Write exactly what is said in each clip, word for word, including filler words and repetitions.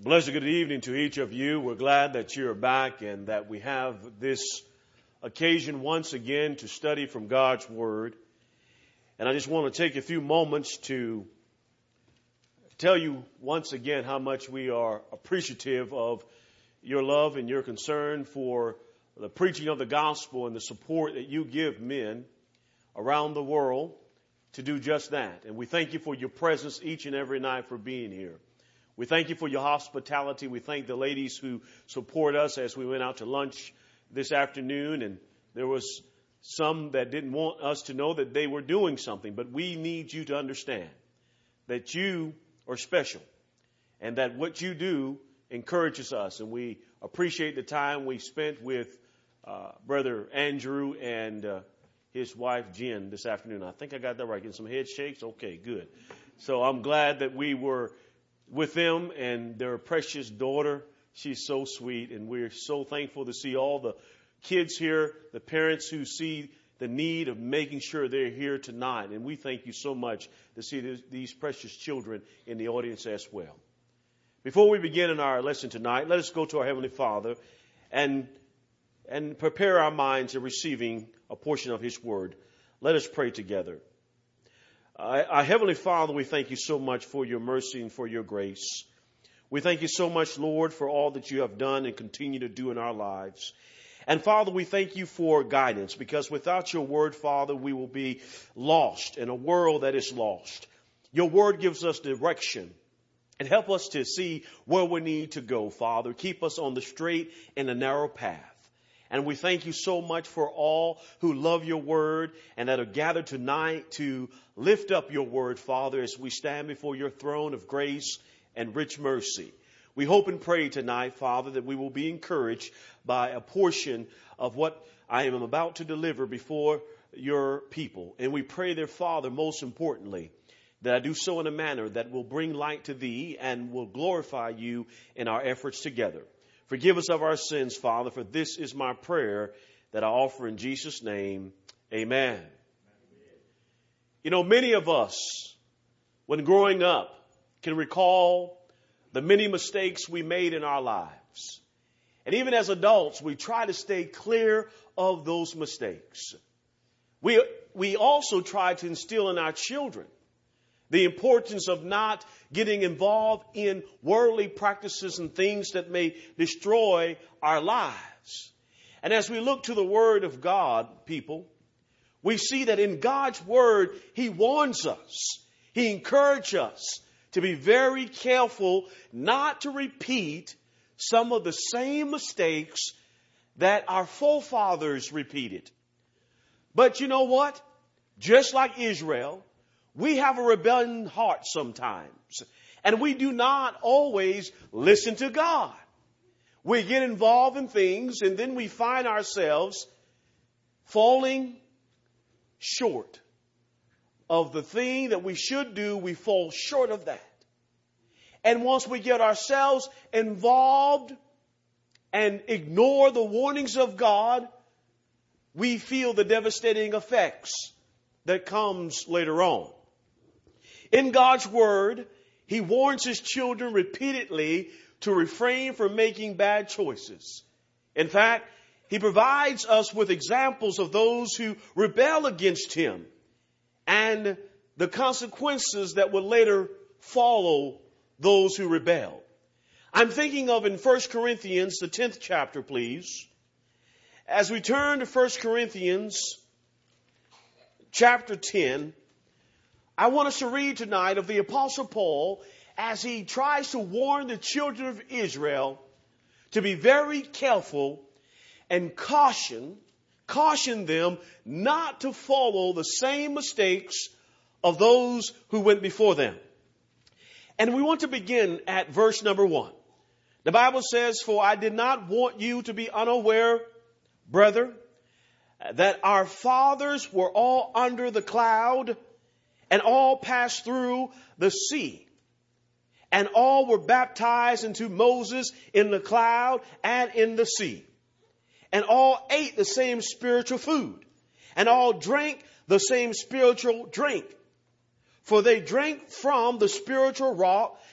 Blessed good evening to each of you. We're glad that you're back and that we have this occasion once again to study from God's Word. And I just want to take a few moments to tell you once again how much we are appreciative of your love and your concern for the preaching of the gospel and the support that you give men around the world to do just that. And we thank you for your presence each and every night for being here. We thank you for your hospitality. We thank the ladies who support us as we went out to lunch this afternoon. And there was some that didn't want us to know that they were doing something. But we need you to understand that you are special and that what you do encourages us. And we appreciate the time we spent with uh, Brother Andrew and uh, his wife Jen this afternoon. I think I got that right. Getting some head shakes? Okay, good. So I'm glad that we were with them and their precious daughter. She's so sweet, and we're so thankful to see all the kids here, the parents who see the need of making sure they're here tonight. And we thank you so much to see this, these precious children in the audience as well. Before we begin in our lesson tonight, let us go to our Heavenly Father and, and prepare our minds in receiving a portion of His Word. Let us pray together. Uh, our Heavenly Father, we thank you so much for your mercy and for your grace. We thank you so much, Lord, for all that you have done and continue to do in our lives. And Father, we thank you for guidance, because without your word, Father, we will be lost in a world that is lost. Your word gives us direction and help us to see where we need to go, Father. Keep us on the straight and the narrow path. And we thank you so much for all who love your word and that are gathered tonight to lift up your word, Father, as we stand before your throne of grace and rich mercy. We hope and pray tonight, Father, that we will be encouraged by a portion of what I am about to deliver before your people. And we pray, dear Father, most importantly, that I do so in a manner that will bring light to thee and will glorify you in our efforts together. Forgive us of our sins, Father, for this is my prayer that I offer in Jesus' name. Amen. You know, many of us, when growing up, can recall the many mistakes we made in our lives. And even as adults, we try to stay clear of those mistakes. We, we also try to instill in our children the importance of not getting involved in worldly practices and things that may destroy our lives. And as we look to the Word of God, people, we see that in God's Word, He warns us. He encourages us to be very careful not to repeat some of the same mistakes that our forefathers repeated. But you know what? Just like Israel, we have a rebellion heart sometimes, and we do not always listen to God. We get involved in things, and then we find ourselves falling short of the thing that we should do. We fall short of that. And once we get ourselves involved and ignore the warnings of God, we feel the devastating effects that comes later on. In God's Word, He warns His children repeatedly to refrain from making bad choices. In fact, He provides us with examples of those who rebel against Him and the consequences that would later follow those who rebel. I'm thinking of in First Corinthians, the tenth chapter, please. As we turn to First Corinthians chapter ten, I want us to read tonight of the Apostle Paul as he tries to warn the children of Israel to be very careful and caution, caution them not to follow the same mistakes of those who went before them. And we want to begin at verse number one. The Bible says, "For I did not want you to be unaware, brother, that our fathers were all under the cloud, and all passed through the sea, and all were baptized into Moses in the cloud and in the sea. And all ate the same spiritual food, and all drank the same spiritual drink. For they drank from the spiritual rock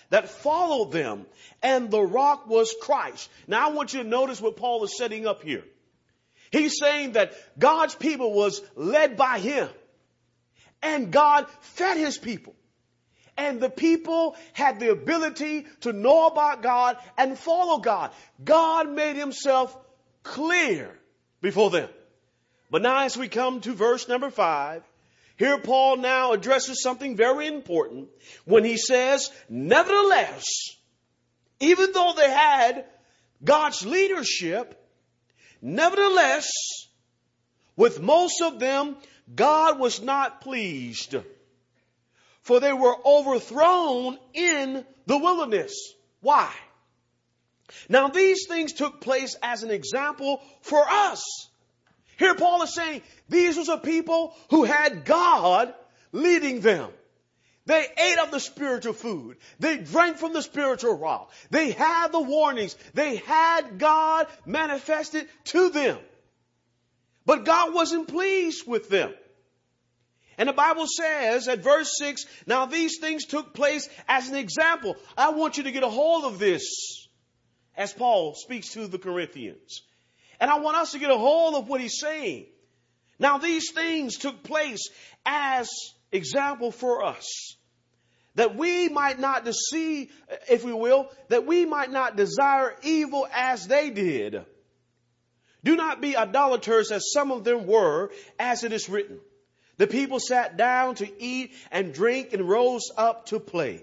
that followed them, and the rock was Christ. Now I want you to notice what Paul is setting up here. He's saying that God's people was led by him, and God fed his people. And the people had the ability to know about God and follow God. God made himself clear before them. But now as we come to verse number five, here Paul now addresses something very important when he says, nevertheless, even though they had God's leadership, nevertheless, with most of them, God was not pleased, for they were overthrown in the wilderness. Why? Now these things took place as an example for us. Here Paul is saying these was a people who had God leading them. They ate of the spiritual food. They drank from the spiritual rock. They had the warnings. They had God manifested to them. But God wasn't pleased with them. And the Bible says at verse six, now these things took place as an example. I want you to get a hold of this as Paul speaks to the Corinthians. And I want us to get a hold of what he's saying. Now these things took place as example for us, that we might not deceive, if we will, that we might not desire evil as they did. Do not be idolaters as some of them were, as it is written. The people sat down to eat and drink and rose up to play.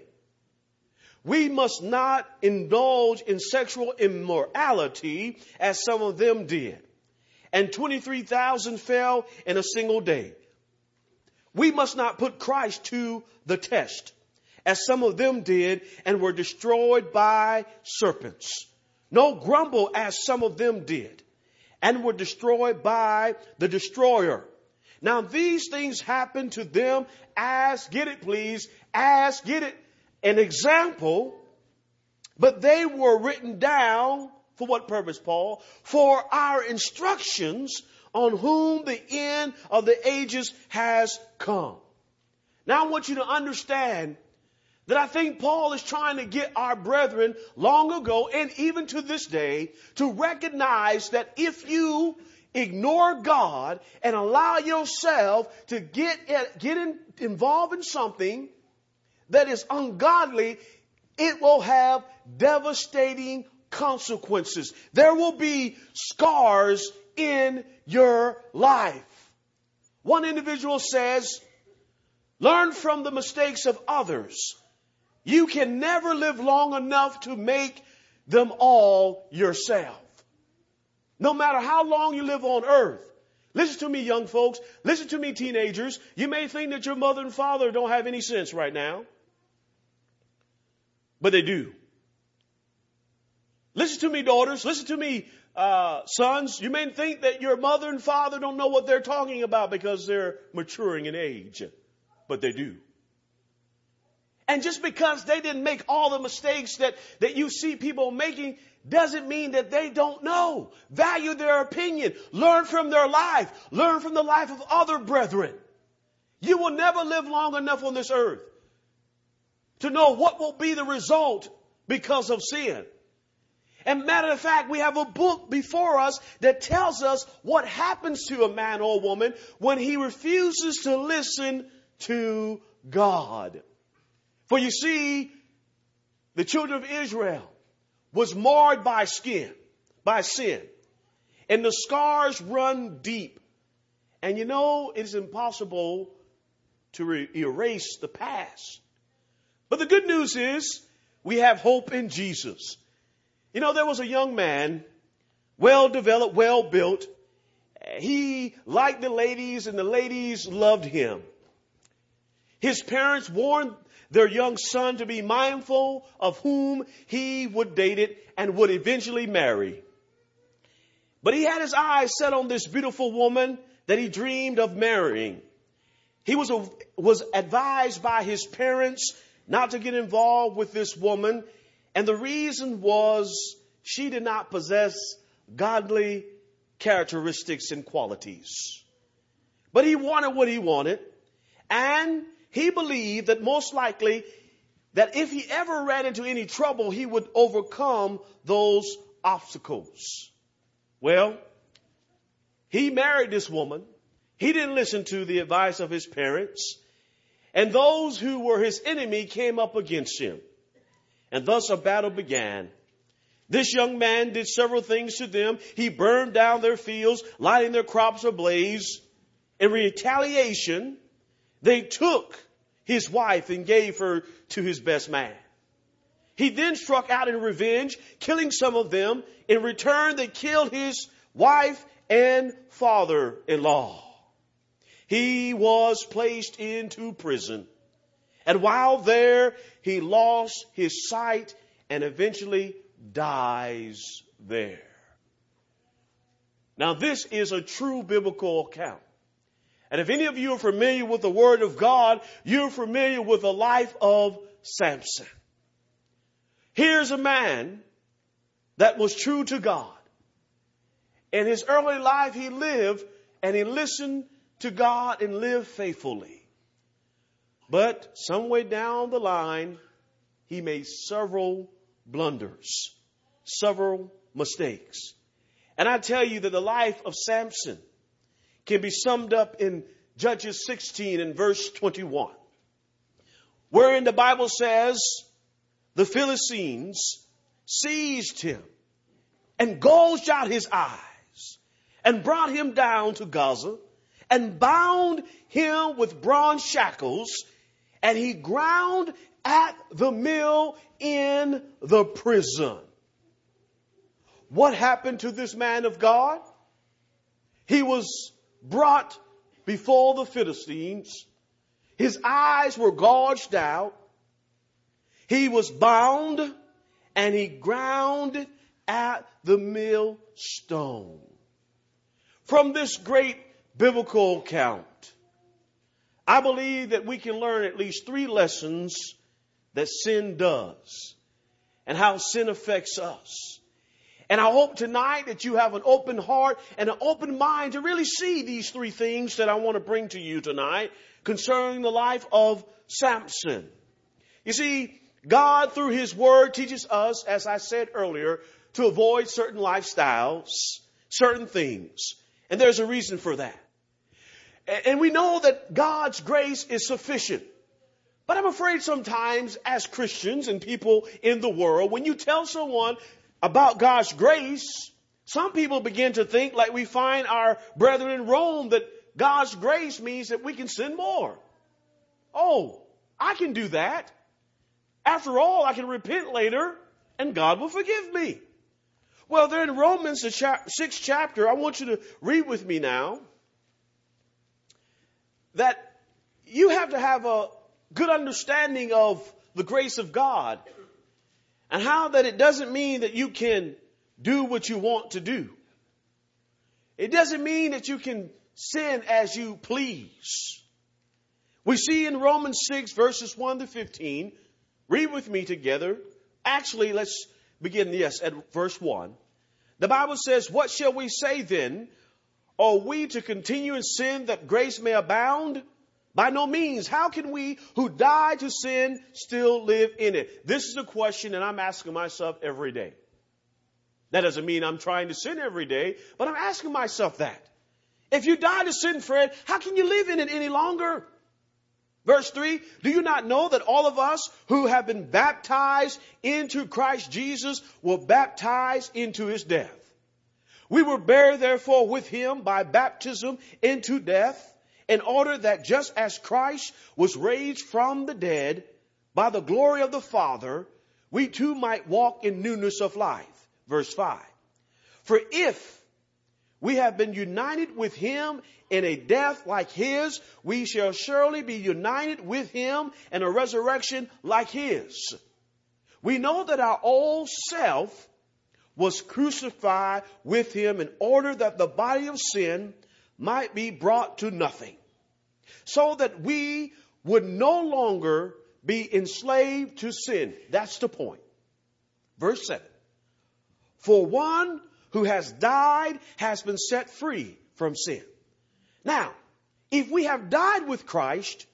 We must not indulge in sexual immorality as some of them did. And twenty-three thousand fell in a single day. We must not put Christ to the test as some of them did and were destroyed by serpents. No, grumble as some of them did and were destroyed by the destroyer. Now these things happened to them as, get it please, as, get it, an example, but they were written down for what purpose, Paul? For our instructions on whom the end of the ages has come. Now I want you to understand that I think Paul is trying to get our brethren long ago and even to this day to recognize that if you ignore God and allow yourself to get, get in, involved in something that is ungodly, it will have devastating consequences. There will be scars in your life. One individual says, learn from the mistakes of others. You can never live long enough to make them all yourself. No matter how long you live on earth. Listen to me, young folks. Listen to me, teenagers. You may think that your mother and father don't have any sense right now. But they do. Listen to me, daughters. Listen to me, uh, sons. You may think that your mother and father don't know what they're talking about because they're maturing in age. But they do. And just because they didn't make all the mistakes that, that you see people making doesn't mean that they don't know. Value their opinion. Learn from their life. Learn from the life of other brethren. You will never live long enough on this earth to know what will be the result because of sin. And matter of fact, we have a book before us that tells us what happens to a man or a woman when he refuses to listen to God. For you see, the children of Israel was marred by skin, by sin. And the scars run deep. And you know, it is impossible to re- erase the past. But the good news is we have hope in Jesus. You know, there was a young man, well developed, well built. He liked the ladies and the ladies loved him. His parents warned their young son to be mindful of whom he would date it and would eventually marry. But he had his eyes set on this beautiful woman that he dreamed of marrying. He was, a, was advised by his parents not to get involved with this woman. And the reason was she did not possess godly characteristics and qualities. But he wanted what he wanted. And he believed that most likely that if he ever ran into any trouble, he would overcome those obstacles. Well, he married this woman. He didn't listen to the advice of his parents. And those who were his enemy came up against him. And thus a battle began. This young man did several things to them. He burned down their fields, lighting their crops ablaze. In retaliation, they took his wife and gave her to his best man. He then struck out in revenge, killing some of them. In return, they killed his wife and father-in-law. He was placed into prison. And while there, he lost his sight and eventually dies there. Now, this is a true biblical account. And if any of you are familiar with the Word of God, you're familiar with the life of Samson. Here's a man that was true to God. In his early life, he lived and he listened to God and lived faithfully. But some way down the line, he made several blunders, several mistakes. And I tell you that the life of Samson can be summed up in Judges sixteen and verse twenty-one, wherein the Bible says the Philistines seized him and gouged out his eyes and brought him down to Gaza and bound him with bronze shackles, and he ground at the mill in the prison. What happened to this man of God? He was brought before the Philistines. His eyes were gouged out. He was bound and he ground at the millstone. From this great biblical account, I believe that we can learn at least three lessons that sin does and how sin affects us. And I hope tonight that you have an open heart and an open mind to really see these three things that I want to bring to you tonight concerning the life of Samson. You see, God through his word teaches us, as I said earlier, to avoid certain lifestyles, certain things. And there's a reason for that. And we know that God's grace is sufficient. But I'm afraid sometimes as Christians and people in the world, when you tell someone about God's grace, some people begin to think, like we find our brethren in Rome, that God's grace means that we can sin more. Oh, I can do that. After all, I can repent later and God will forgive me. Well, there in Romans, the chap- sixth chapter, I want you to read with me now that you have to have a good understanding of the grace of God and how that it doesn't mean that you can do what you want to do. It doesn't mean that you can sin as you please. We see in Romans six verses one to fifteen, read with me together. Actually, let's begin, yes, at verse one. The Bible says, "What shall we say then? Are we to continue in sin that grace may abound? By no means. How can we who died to sin still live in it?" This is a question that I'm asking myself every day. That doesn't mean I'm trying to sin every day, but I'm asking myself that. If you died to sin, Fred, how can you live in it any longer? Verse three, "Do you not know that all of us who have been baptized into Christ Jesus were baptized into his death? We were buried therefore with him by baptism into death, in order that just as Christ was raised from the dead by the glory of the Father, we too might walk in newness of life." Verse five, "For if we have been united with him in a death like his, we shall surely be united with him in a resurrection like his. We know that our old self was crucified with him in order that the body of sin might be brought to nothing, so that we would no longer be enslaved to sin." That's the point. Verse seven, "For one who has died has been set free from sin." Now, if we have died with Christ,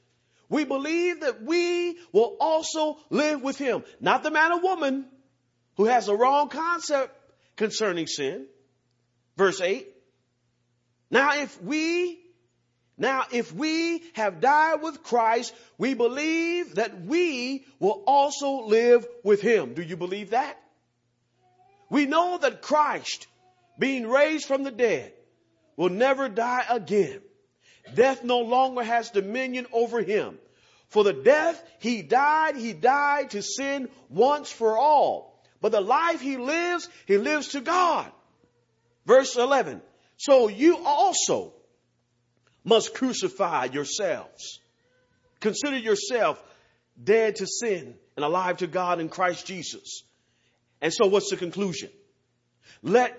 we believe that we will also live with him. Not the man or woman who has a wrong concept concerning sin. Verse eight. Now if we, now if we have died with Christ, we believe that we will also live with him. Do you believe that? We know that Christ, being raised from the dead, will never die again. Death no longer has dominion over him. For the death he died, he died to sin once for all. But the life he lives, he lives to God. Verse eleven. So you also must crucify yourselves. Consider yourself dead to sin and alive to God in Christ Jesus. And so what's the conclusion? Let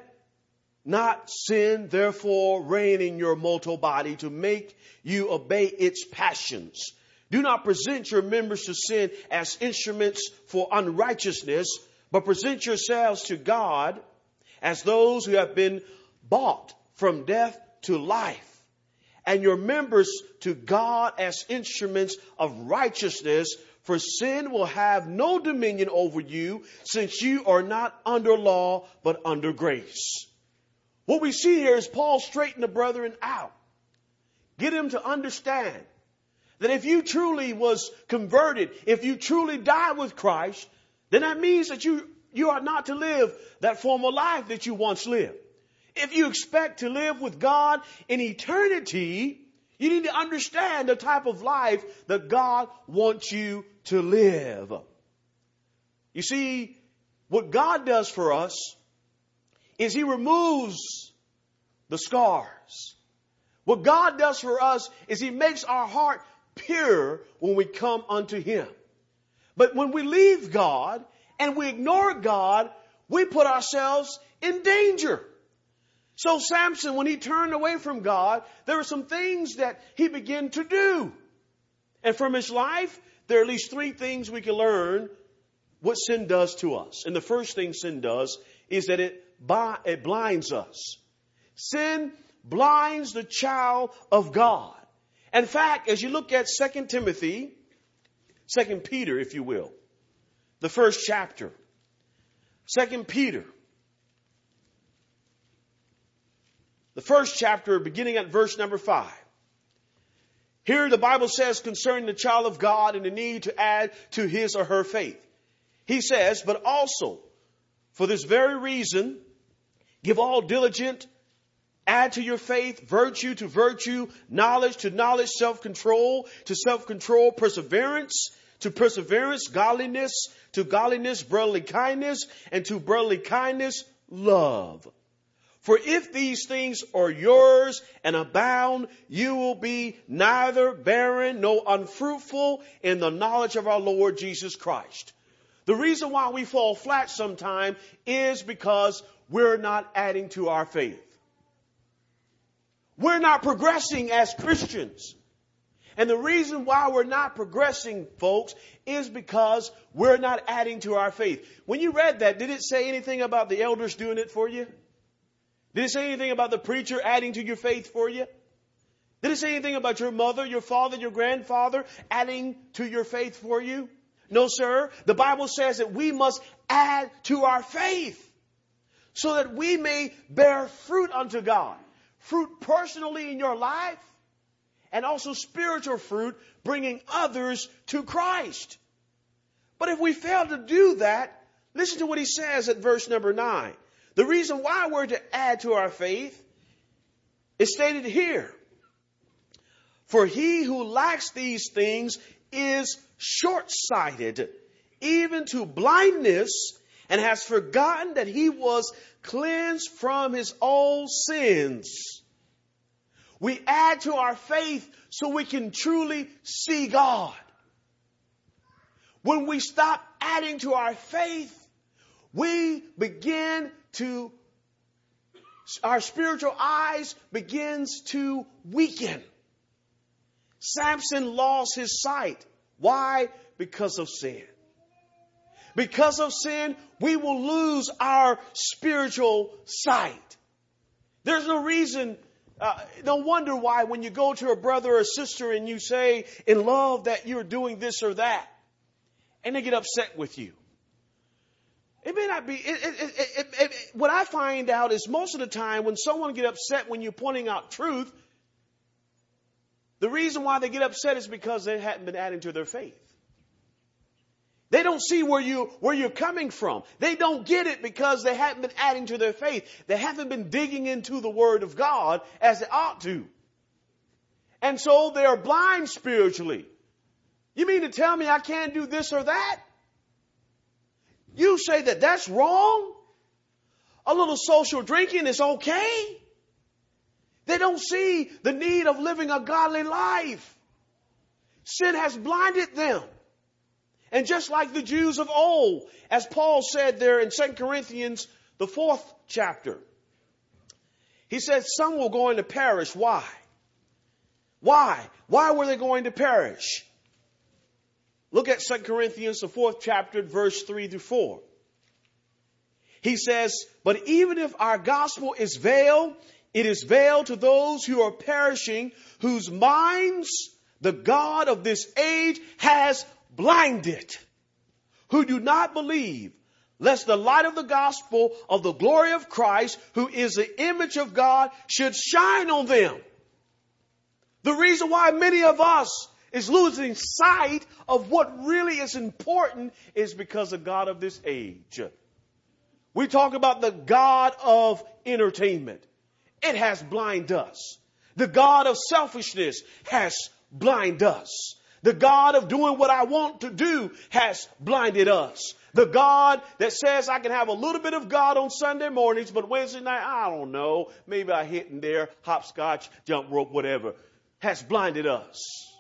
not sin therefore reign in your mortal body to make you obey its passions. Do not present your members to sin as instruments for unrighteousness, but present yourselves to God as those who have been bought from death to life, and your members to God as instruments of righteousness. For sin will have no dominion over you, since you are not under law, but under grace. What we see here is Paul straighten the brethren out. Get him to understand that if you truly was converted, if you truly died with Christ, then that means that you, you are not to live that former life that you once lived. If you expect to live with God in eternity, you need to understand the type of life that God wants you to live. You see, what God does for us is he removes the scars. What God does for us is he makes our heart pure when we come unto him. But when we leave God and we ignore God, we put ourselves in danger. So Samson, when he turned away from God, there were some things that he began to do. And from his life, there are at least three things we can learn what sin does to us. And the first thing sin does is that it, it blinds us. Sin blinds the child of God. In fact, as you look at Second Timothy, Second Peter, if you will, the first chapter, Second Peter, the first chapter, beginning at verse number five. Here the Bible says concerning the child of God and the need to add to his or her faith. He says, but also for this very reason, give all diligent, add to your faith, virtue to virtue, knowledge to knowledge, self-control to self-control, perseverance to perseverance, godliness to godliness, brotherly kindness, and to brotherly kindness, love. For if these things are yours and abound, you will be neither barren nor unfruitful in the knowledge of our Lord Jesus Christ. The reason why we fall flat sometimes is because we're not adding to our faith. We're not progressing as Christians. And the reason why we're not progressing, folks, is because we're not adding to our faith. When you read that, did it say anything about the elders doing it for you? Did it say anything about the preacher adding to your faith for you? Did it say anything about your mother, your father, your grandfather adding to your faith for you? No, sir. The Bible says that we must add to our faith so that we may bear fruit unto God. Fruit personally in your life and also spiritual fruit bringing others to Christ. But if we fail to do that, listen to what he says at verse number nine. The reason why we're to add to our faith is stated here. For he who lacks these things is short-sighted, even to blindness, and has forgotten that he was cleansed from his old sins. We add to our faith so we can truly see God. When we stop adding to our faith, we begin to, our spiritual eyes begins to weaken. Samson lost his sight. Why? Because of sin. Because of sin, we will lose our spiritual sight. There's no reason Uh, no wonder why when you go to a brother or sister and you say in love that you're doing this or that, and they get upset with you. It may not be, it, it, it, it, it, what I find out is most of the time when someone get upset when you're pointing out truth, the reason why they get upset is because they hadn't been adding to their faith. They don't see where you, where you're coming from. They don't get it because they haven't been adding to their faith. They haven't been digging into the Word of God as they ought to. And so they are blind spiritually. You mean to tell me I can't do this or that? You say that that's wrong? A little social drinking is okay? They don't see the need of living a godly life. Sin has blinded them. And just like the Jews of old, as Paul said there in Second Corinthians, the fourth chapter, he said some were going to perish. Why? Why? Why were they going to perish? Look at Second Corinthians, the fourth chapter, verse three through four. He says, but even if our gospel is veiled, it is veiled to those who are perishing, whose minds the God of this age has blinded, who do not believe, lest the light of the gospel of the glory of Christ, who is the image of God, should shine on them. The reason why many of us is losing sight of what really is important is because the God of this age. We talk about the God of entertainment. It has blinded us. The God of selfishness has blinded us. The God of doing what I want to do has blinded us. The God that says I can have a little bit of God on Sunday mornings, but Wednesday night, I don't know, maybe I hit in there, hopscotch, jump rope, whatever, has blinded us.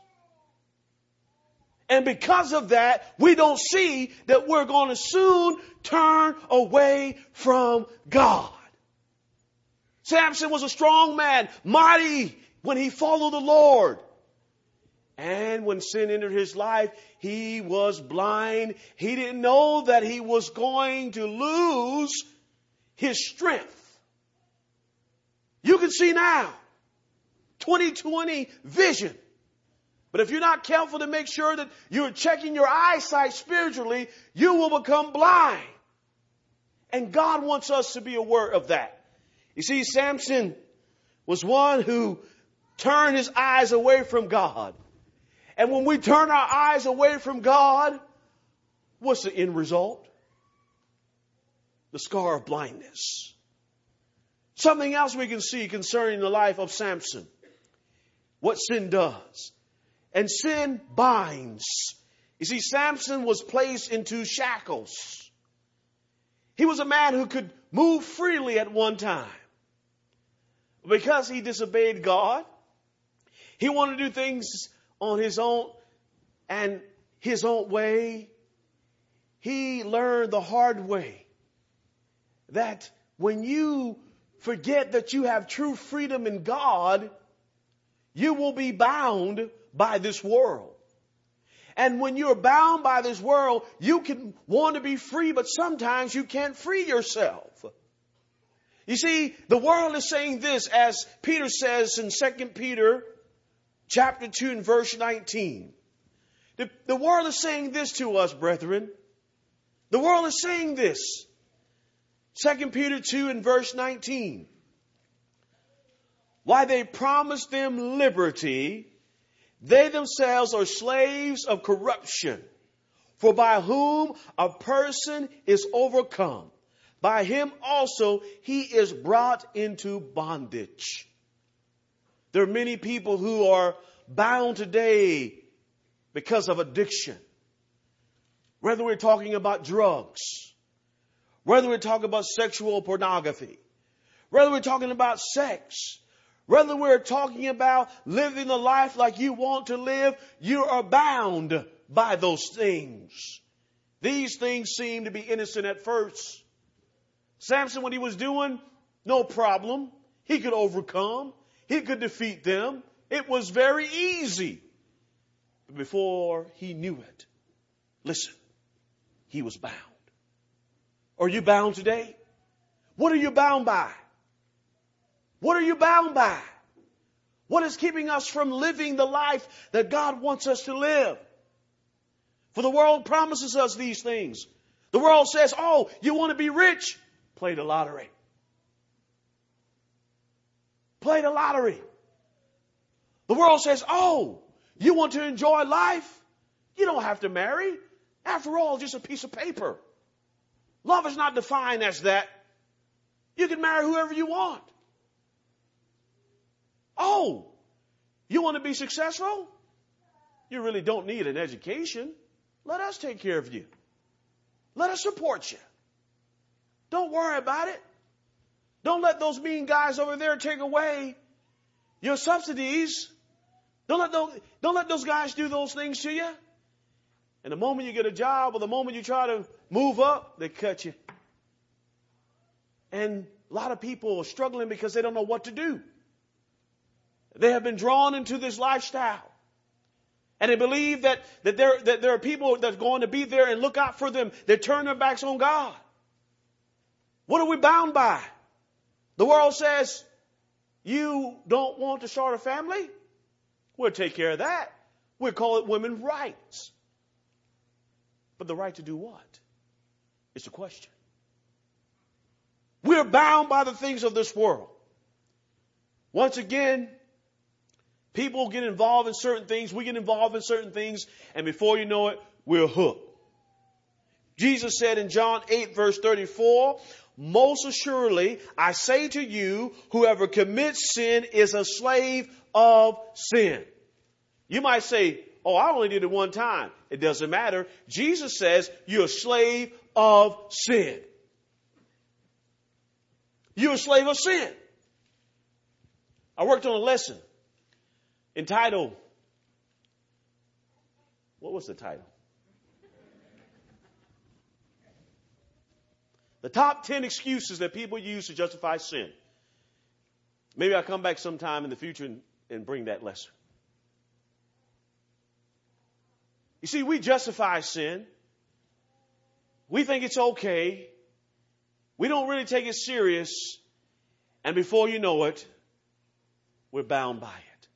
And because of that, we don't see that we're going to soon turn away from God. Samson was a strong man, mighty when he followed the Lord. And when sin entered his life, he was blind. He didn't know that he was going to lose his strength. You can see now, twenty twenty vision. But if you're not careful to make sure that you're checking your eyesight spiritually, you will become blind. And God wants us to be aware of that. You see, Samson was one who turned his eyes away from God. And when we turn our eyes away from God, what's the end result? The scar of blindness. Something else we can see concerning the life of Samson. What sin does. And sin binds. You see, Samson was placed into shackles. He was a man who could move freely at one time. Because he disobeyed God, he wanted to do things on his own and his own way. He learned the hard way that when you forget that you have true freedom in God, you will be bound by this world. And when you're bound by this world, you can want to be free, but sometimes you can't free yourself. You see, the world is saying this, as Peter says in Second Peter chapter two and verse nineteen. The, the world is saying this to us, brethren. The world is saying this. Second Peter two and verse nineteen. Why they promise them liberty, they themselves are slaves of corruption. For by whom a person is overcome, by him also he is brought into bondage. There are many people who are bound today because of addiction. Whether we're talking about drugs, whether we're talking about sexual pornography, whether we're talking about sex, whether we're talking about living a life like you want to live, you are bound by those things. These things seem to be innocent at first. Samson, what he was doing, no problem. He could overcome. He could defeat them. It was very easy. But before he knew it, listen, he was bound. Are you bound today? What are you bound by? What are you bound by? What is keeping us from living the life that God wants us to live? For the world promises us these things. The world says, oh, you want to be rich? Play the lottery. Play the lottery. The world says, oh, you want to enjoy life? You don't have to marry. After all, just a piece of paper. Love is not defined as that. You can marry whoever you want. Oh, you want to be successful? You really don't need an education. Let us take care of you. Let us support you. Don't worry about it. Don't let those mean guys over there take away your subsidies. Don't let those, don't let those guys do those things to you. And the moment you get a job or the moment you try to move up, they cut you. And a lot of people are struggling because they don't know what to do. They have been drawn into this lifestyle. And they believe that, that, there, that there are people that are going to be there and look out for them. They turn their backs on God. What are we bound by? The world says, you don't want to start a family? We'll take care of that. We'll call it women's rights. But the right to do what? It's the question. We're bound by the things of this world. Once again, people get involved in certain things. We get involved in certain things. And before you know it, we're hooked. Jesus said in John eight, verse thirty-four, most assuredly, I say to you, whoever commits sin is a slave of sin. You might say, oh, I only did it one time. It doesn't matter. Jesus says you're a slave of sin. You're a slave of sin. I worked on a lesson entitled, what was the title? The top ten excuses that people use to justify sin. Maybe I'll come back sometime in the future and, and bring that lesson. You see, we justify sin. We think it's okay. We don't really take it serious. And before you know it, we're bound by it.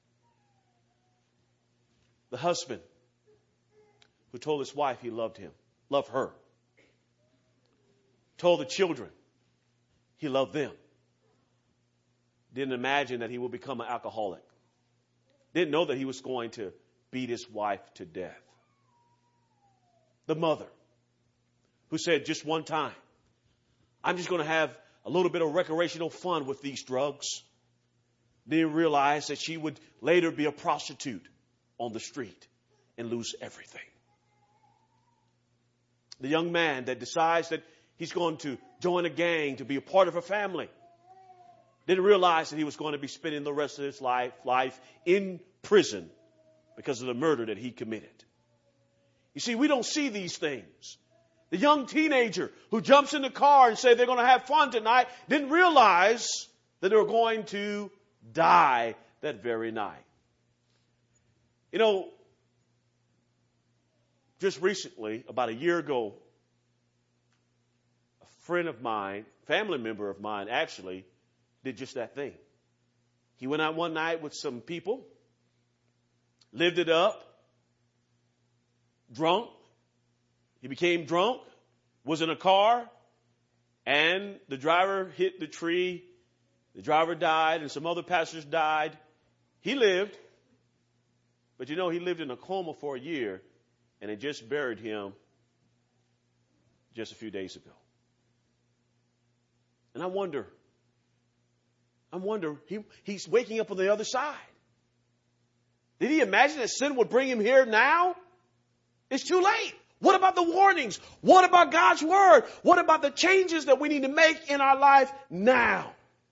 The husband who told his wife he loved him, loved her, told the children he loved them, didn't imagine that he would become an alcoholic, didn't know that he was going to beat his wife to death. The mother who said just one time, I'm just going to have a little bit of recreational fun with these drugs. Didn't realize that she would later be a prostitute on the street and lose everything. The young man that decides that he's going to join a gang to be a part of a family didn't realize that he was going to be spending the rest of his life, life in prison because of the murder that he committed. You see, we don't see these things. The young teenager who jumps in the car and says they're going to have fun tonight didn't realize that they were going to die that very night. You know, just recently, about a year ago, a friend of mine, family member of mine actually, did just that thing. He went out one night with some people, lived it up, drunk. He became drunk, was in a car, and the driver hit the tree. The driver died, and some other passengers died. He lived, but you know, he lived in a coma for a year, and they just buried him just a few days ago. And I wonder, I wonder, he, he's waking up on the other side. Did he imagine that sin would bring him here now? It's too late. What about the warnings? What about God's word? What about the changes that we need to make in our life now?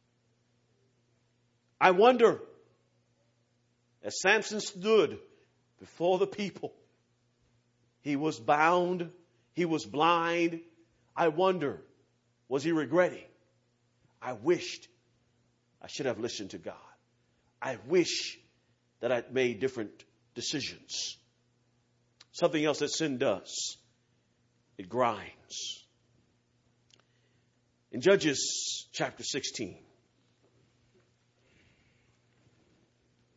I wonder, as Samson stood before the people, he was bound, he was blind. I wonder, was he regretting? I wished I should have listened to God. I wish that I'd made different decisions. Something else that sin does, it grinds. In Judges chapter sixteen,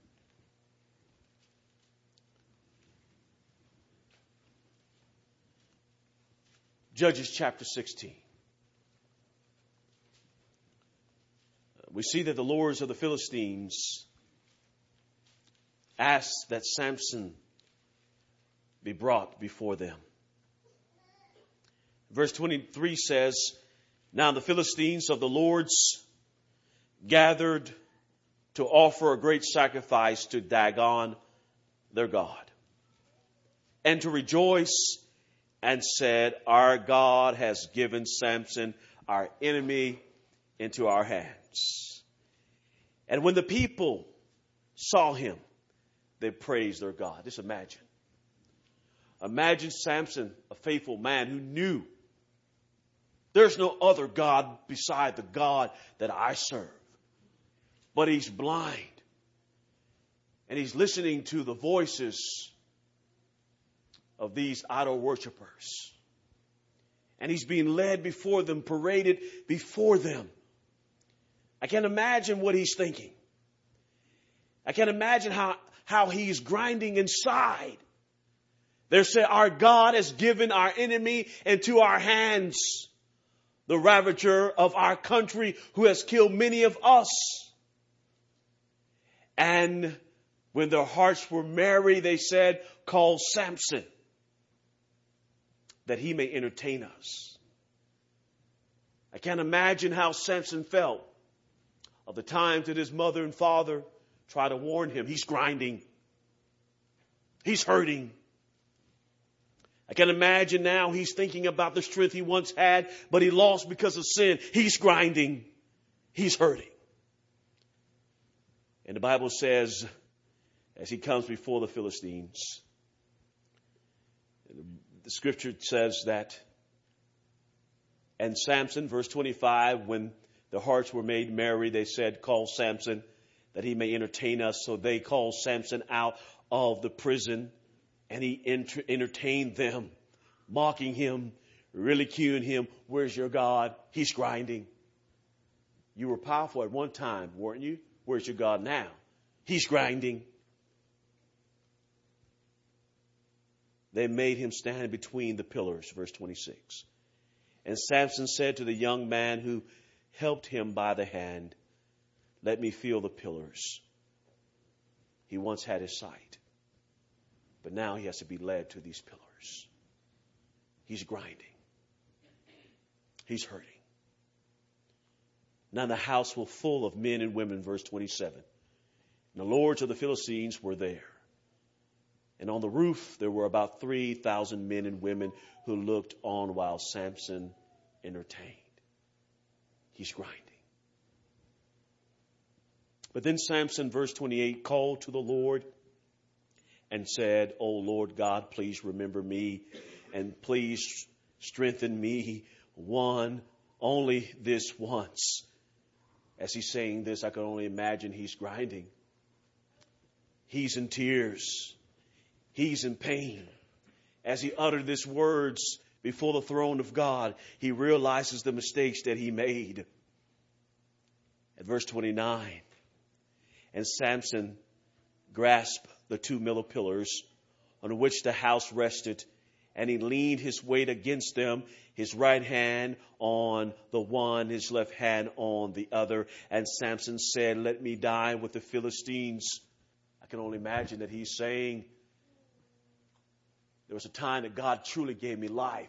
Judges chapter sixteen. We see that the lords of the Philistines asked that Samson be brought before them. Verse twenty-three says, now the Philistines of the lords gathered to offer a great sacrifice to Dagon, their God, and to rejoice, and said, our God has given Samson, our enemy, into our hands. And when the people saw him, they praised their God. Just imagine. Imagine Samson, a faithful man who knew there's no other God beside the God that I serve. But he's blind. And he's listening to the voices of these idol worshipers. And he's being led before them, paraded before them. I can't imagine what he's thinking. I can't imagine how, how he's grinding inside. They said, our God has given our enemy into our hands, the ravager of our country who has killed many of us. And when their hearts were merry, they said, call Samson, that he may entertain us. I can't imagine how Samson felt of the times that his mother and father tried to warn him. He's grinding. He's hurting. I can imagine now he's thinking about the strength he once had, but he lost because of sin. He's grinding. He's hurting. And the Bible says, as he comes before the Philistines, the scripture says that, and Samson, verse twenty-five, when the hearts were made merry, they said, call Samson that he may entertain us. So they called Samson out of the prison, and he enter- entertained them, mocking him, ridiculing him. Where's your God? He's grinding. You were powerful at one time, weren't you? Where's your God now? He's grinding. They made him stand between the pillars, verse twenty-six. And Samson said to the young man who helped him by the hand, let me feel the pillars. He once had his sight, but now he has to be led to these pillars. He's grinding. He's hurting. Now the house was full of men and women, verse twenty-seven. And the lords of the Philistines were there. And on the roof there were about three thousand men and women who looked on while Samson entertained. He's grinding. But then Samson, verse twenty-eight, called to the Lord and said, O Lord God, please remember me and please strengthen me one, only this once. As he's saying this, I can only imagine he's grinding. He's in tears. He's in pain. As he uttered these words before the throne of God, he realizes the mistakes that he made. At verse twenty-nine, and Samson grasped the two middle pillars on which the house rested, and he leaned his weight against them, his right hand on the one, his left hand on the other. And Samson said, let me die with the Philistines. I can only imagine that he's saying, there was a time that God truly gave me life.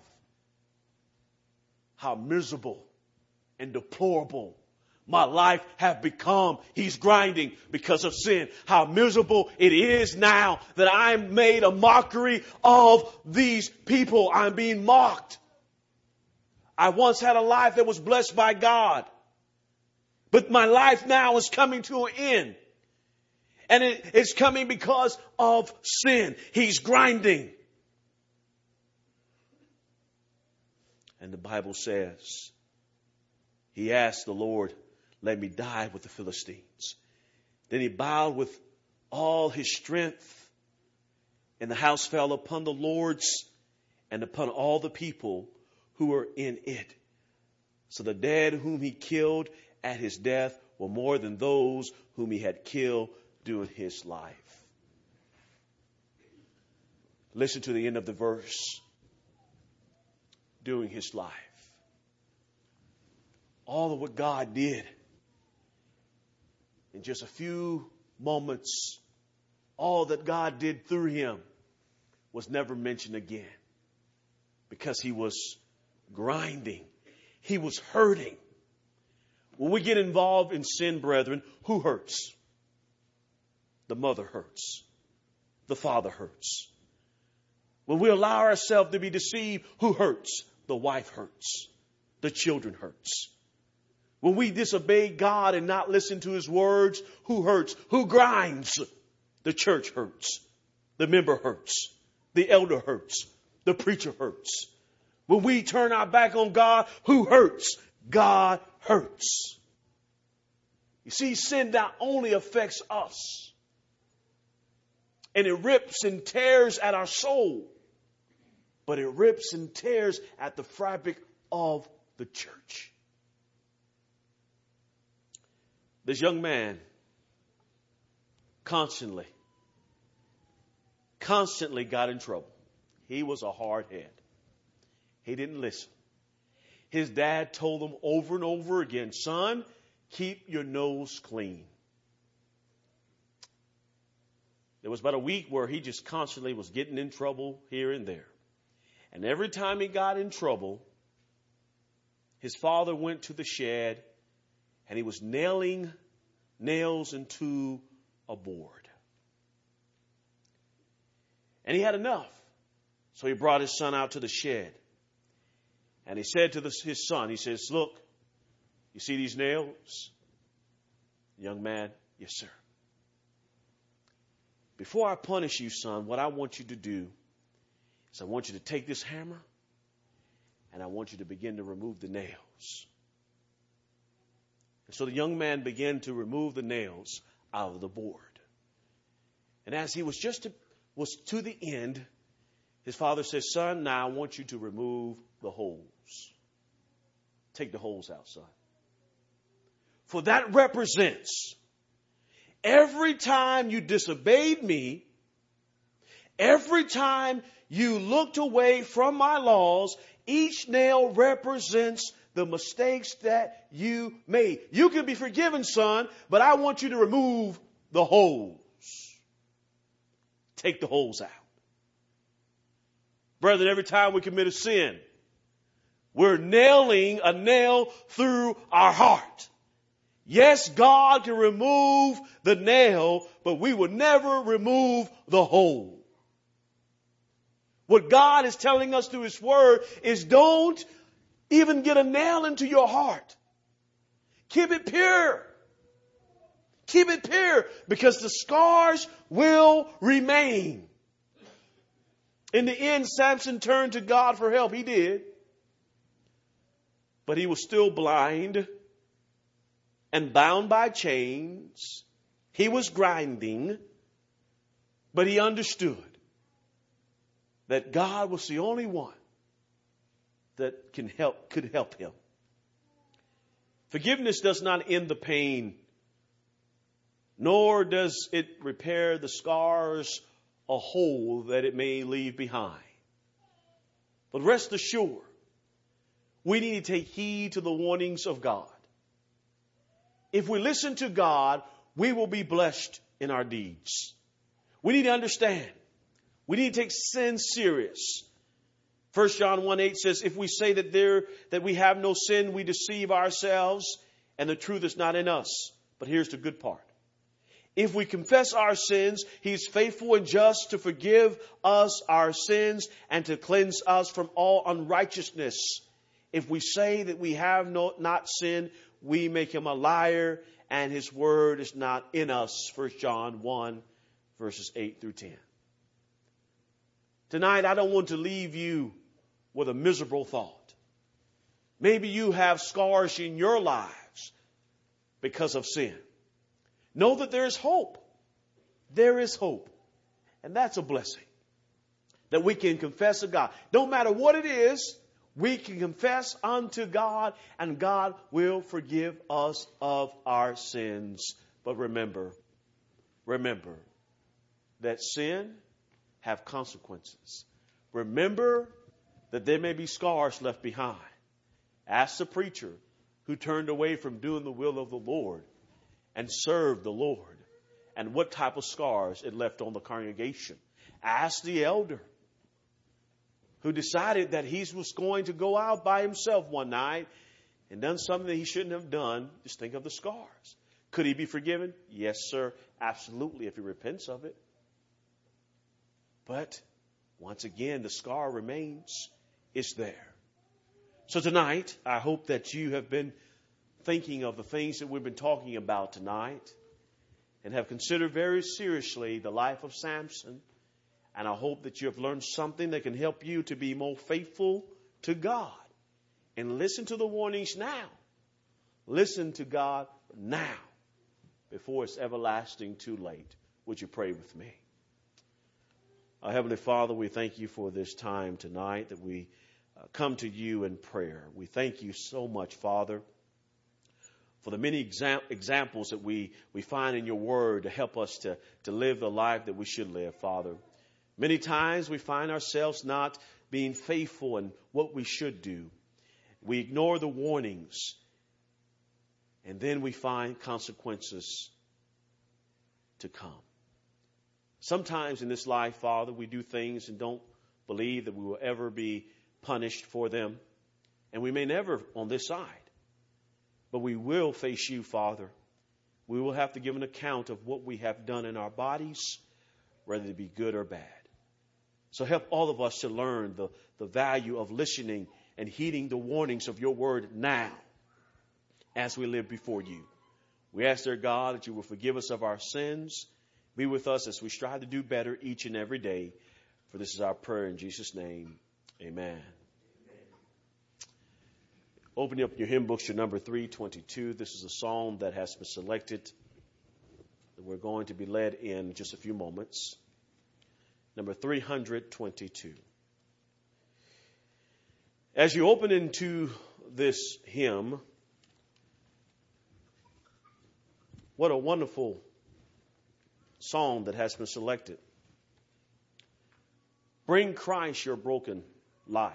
How miserable and deplorable my life have become. He's grinding because of sin. How miserable it is now that I'm made a mockery of these people. I'm being mocked. I once had a life that was blessed by God. But my life now is coming to an end. And it, it's coming because of sin. He's grinding. And the Bible says, he asked the Lord, let me die with the Philistines. Then he bowed with all his strength, and the house fell upon the lords and upon all the people who were in it. So the dead whom he killed at his death were more than those whom he had killed during his life. Listen to the end of the verse. during his life. All of what God did in just a few moments, all that God did through him was never mentioned again because he was grinding. He was hurting. When we get involved in sin, brethren, who hurts? The mother hurts. The father hurts. When we allow ourselves to be deceived, who hurts? The wife hurts. The children hurts. When we disobey God and not listen to his words, who hurts? Who grinds? The church hurts. The member hurts. The elder hurts. The preacher hurts. When we turn our back on God, who hurts? God hurts. You see, sin not only affects us, and it rips and tears at our soul, but it rips and tears at the fabric of the church. This young man constantly, constantly got in trouble. He was a hard head. He didn't listen. His dad told him over and over again, son, keep your nose clean. There was about a week where he just constantly was getting in trouble here and there. And every time he got in trouble, his father went to the shed and he was nailing nails into a board. And he had enough. So he brought his son out to the shed. And he said to the, his son, he says, look, you see these nails? Young man, yes, sir. Before I punish you, son, what I want you to do is I want you to take this hammer and I want you to begin to remove the nails. And so the young man began to remove the nails out of the board. And as he was just to, was to the end, his father says, son, now I want you to remove the holes. Take the holes out, son. For that represents every time you disobeyed me, every time you looked away from my laws, each nail represents the mistakes that you made. You can be forgiven, son, but I want you to remove the holes. Take the holes out. Brethren, every time we commit a sin, we're nailing a nail through our heart. Yes, God can remove the nail, but we will never remove the hole. What God is telling us through his word is don't even get a nail into your heart. Keep it pure. Keep it pure because the scars will remain. In the end, Samson turned to God for help. He did. But he was still blind and bound by chains. He was grinding, but he understood that God was the only one that can help, could help him. Forgiveness does not end the pain, nor does it repair the scars or hole that it may leave behind. But rest assured, we need to take heed to the warnings of God. If we listen to God, we will be blessed in our deeds. We need to understand. We need to take sin serious. First John one eight says, if we say that there that we have no sin, we deceive ourselves, and the truth is not in us. But here's the good part. If we confess our sins, he's faithful and just to forgive us our sins and to cleanse us from all unrighteousness. If we say that we have no, not sinned, we make him a liar, and his word is not in us. First John one, verses eight through ten. Tonight, I don't want to leave you with a miserable thought. Maybe you have scars in your lives because of sin. Know that there is hope. There is hope. And that's a blessing. That we can confess to God. Don't matter what it is, we can confess unto God and God will forgive us of our sins. But remember, remember that sin have consequences. Remember that there may be scars left behind. Ask the preacher who turned away from doing the will of the Lord and served the Lord, and what type of scars it left on the congregation. Ask the elder who decided that he was going to go out by himself one night and done something that he shouldn't have done. Just think of the scars. Could he be forgiven? Yes, sir. Absolutely, if he repents of it. But once again, the scar remains. It's there. So tonight, I hope that you have been thinking of the things that we've been talking about tonight and have considered very seriously the life of Samson. And I hope that you have learned something that can help you to be more faithful to God. And listen to the warnings now. Listen to God now before it's everlasting too late. Would you pray with me? Our Heavenly Father, we thank you for this time tonight that we uh, come to you in prayer. We thank you so much, Father, for the many exam- examples that we, we find in your word to help us to, to live the life that we should live, Father. Many times we find ourselves not being faithful in what we should do. We ignore the warnings, and then we find consequences to come. Sometimes in this life, Father, we do things and don't believe that we will ever be punished for them. And we may never on this side. But we will face you, Father. We will have to give an account of what we have done in our bodies, whether it be good or bad. So help all of us to learn the, the value of listening and heeding the warnings of your word now as we live before you. We ask, dear God, that you will forgive us of our sins. Be with us as we strive to do better each and every day. For this is our prayer in Jesus' name. Amen. Amen. Open up your hymn books to number three twenty-two. This is a psalm that has been selected that we're going to be led in just a few moments. Number three twenty-two. As you open into this hymn, what a wonderful song that has been selected. Bring Christ your broken life.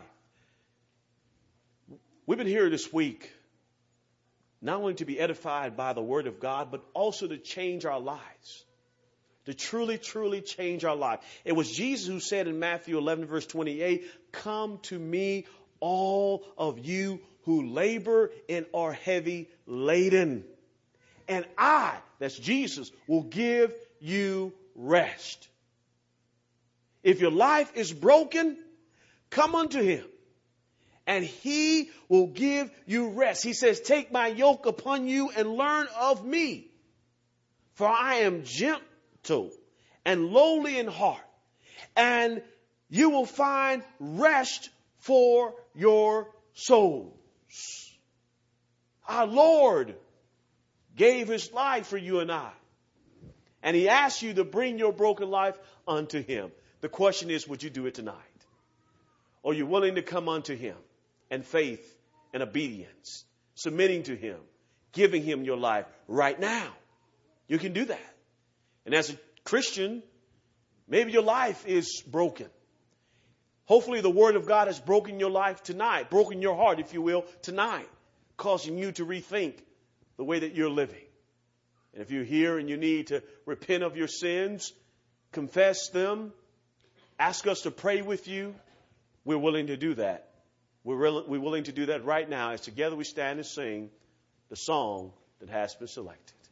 We've been here this week not only to be edified by the word of God, but also to change our lives. To truly, truly change our life. It was Jesus who said in Matthew eleven, verse twenty-eight, "Come to me, all of you who labor and are heavy laden, and I," that's Jesus, "will give you rest." If your life is broken, come unto him, and he will give you rest. He says, "Take my yoke upon you and learn of me, for I am gentle and lowly in heart, and you will find rest for your souls." Our Lord gave his life for you and I. And he asks you to bring your broken life unto him. The question is, would you do it tonight? Or are you willing to come unto him in faith and obedience, submitting to him, giving him your life right now? You can do that. And as a Christian, maybe your life is broken. Hopefully the word of God has broken your life tonight, broken your heart, if you will, tonight, causing you to rethink the way that you're living. And if you're here and you need to repent of your sins, confess them, ask us to pray with you, we're willing to do that. We're, re- we're willing to do that right now as together we stand and sing the song that has been selected.